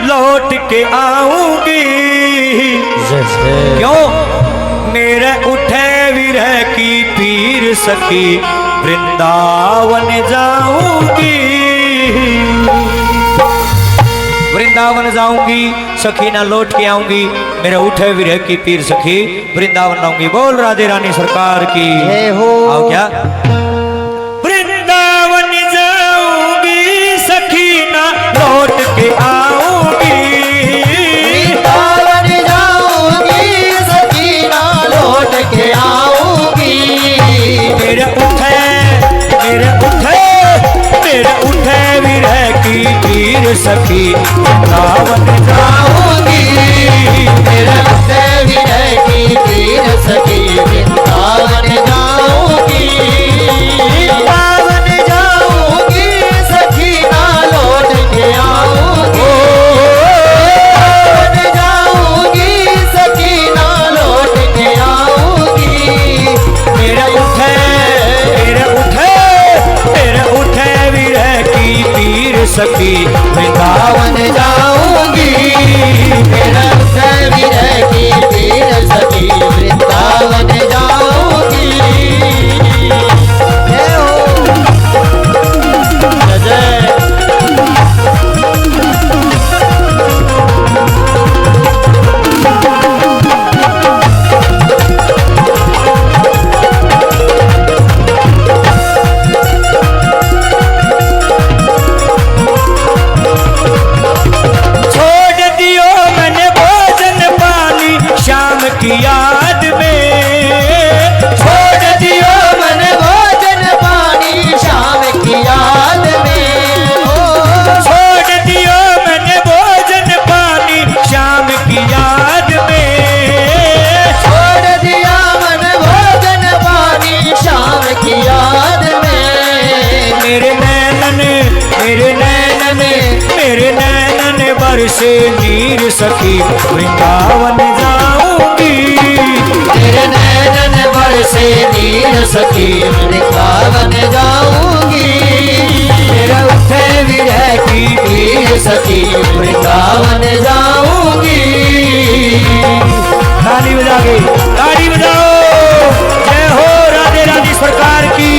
लौट के आऊंगी। क्यों मेरे उठे विरह की पीर सखी वृंदावन जाऊंगी। वृंदावन जाऊंगी सखी ना लौट के आऊंगी, मेरे उठे विरह की पीर सखी वृंदावन आऊंगी। बोल राधे रानी सरकार की आओ क्या। वृंदावन जाऊंगी सखी ना लौट के आऊंगी। वृंदावन जाऊंगी सखी ना लौट के आऊंगी। मेरे उठे विरह की पीर सखी वृंदावन जाऊंगी। मेरे उठे विरह की पीर सखी वृंदावन जाऊंगी। वृंदावन जाऊंगी सखी ना लौट के आऊंगी। वृंदावन जाऊंगी सखी ना लौट के आऊंगी। मेरे उठे विरह की पीर सखी वृंदावन जाऊंगी। मेरा उठे विरह की पीर सखी वृंदावन जाऊंगी। याद में छोड़ दियो मन भोजन पानी शाम की याद में। छोड़ दियो मन भोजन पानी शाम की याद में। छोड़ दिया मन भोजन पानी शाम की याद में। मेरे नैनन बरसे नीर सखी वृंदावन जाऊंगी। तेरे नैनन बरसे नीर सखी वृंदावन जाऊंगी। तेरे उठे विरह की पीर सखी वृंदावन जाऊंगी। ताली बजा के ताली बजाओ, जय हो राधे रानी सरकार की।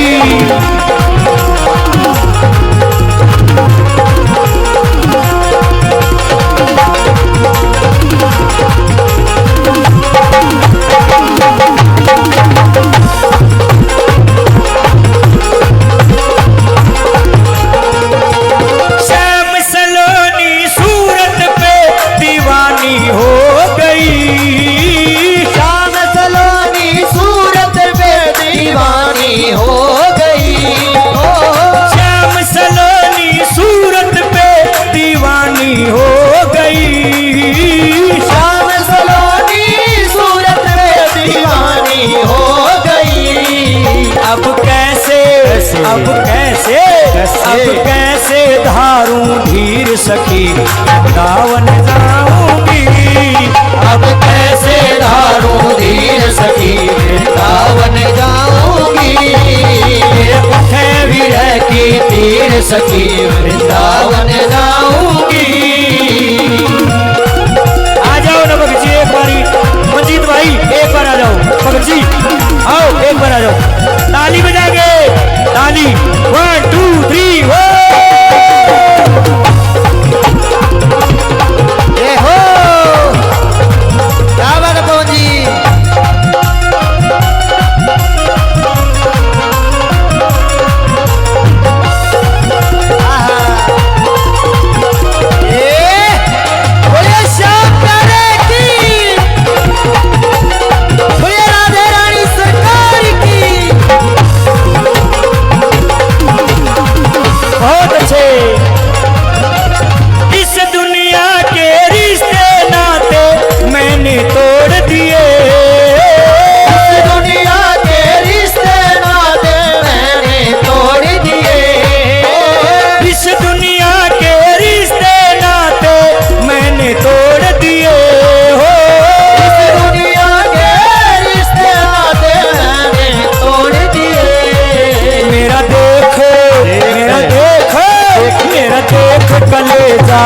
अब कैसे धारूं धीर सखी वृंदावन जाऊंगी। अब कैसे धारूं धीर सखी वृंदावन जाऊंगी। उठे विरह की पीर सखी वृंदावन जाऊंगी। आ जाओ ना भगत जी एक बारी, मंजीत भाई एक बार आ जाओ। भगत जी आओ एक बार आ जाओ, ताली बजा के ताली 1 2 3 वो ये हो क्या बात है पवन जी।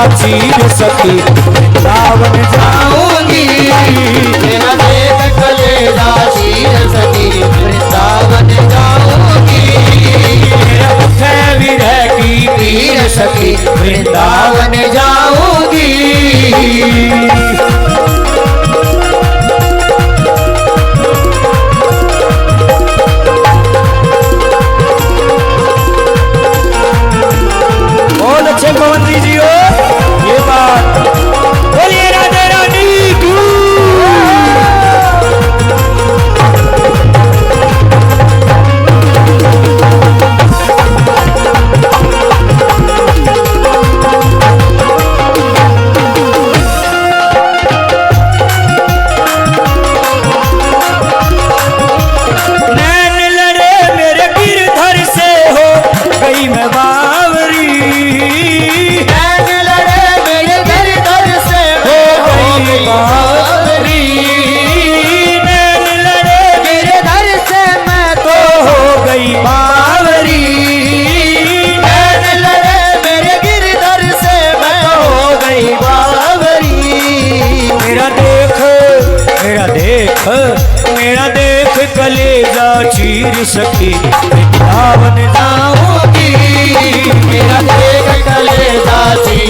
चीर सखी वृंदावन जाऊंगी। तेरा देख कलेजा चीर सखी वृंदावन जाऊंगी। मेरा उठे विरह की पीर सखी वृंदावन जाऊंगी। बहुत अच्छे पवन जी हो, ये बात बोलिए राधे रानी की। नैन लड़े मेरे गिरधर से हो गई मैं बावरी। नैन लड़े मेरे गिरधर से हो गई बावरी। नैन लड़े गिरधर से मैं तो हो गई बावरी। नैन लड़े मेरे गिरधर से मैं तो हो गई बावरी। मेरा देख मेरा देख मेरा देख कलेजा चीर सखी वृंदावन जाऊंगी। मेरा देख कलेजा चीर